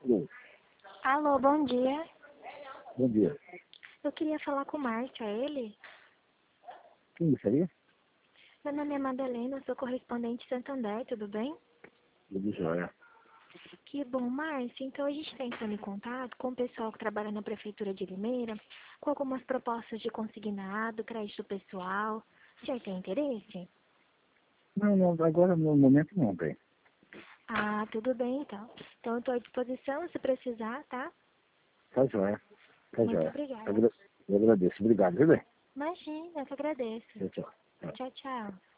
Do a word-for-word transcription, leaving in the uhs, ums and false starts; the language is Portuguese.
Alô, Alô, bom dia. bom dia. Eu queria falar com o Márcio, é ele? Quem gostaria? Meu nome é Madalena, sou correspondente Santander, tudo bem? Tudo jóia. Que bom, Márcio. Então a gente está entrando em contato com o pessoal que trabalha na Prefeitura de Limeira, com algumas propostas de consignado, crédito pessoal. O senhor tem interesse? Não, não, agora no momento não tem. Ah, tudo bem então. Então eu estou à disposição se precisar, tá? Tá jóia. Tá Muito jóia. obrigada. Agra- Eu agradeço. Obrigado, viu bem? Imagina, eu que agradeço. Tchau, tchau. Tchau. Tchau, tchau.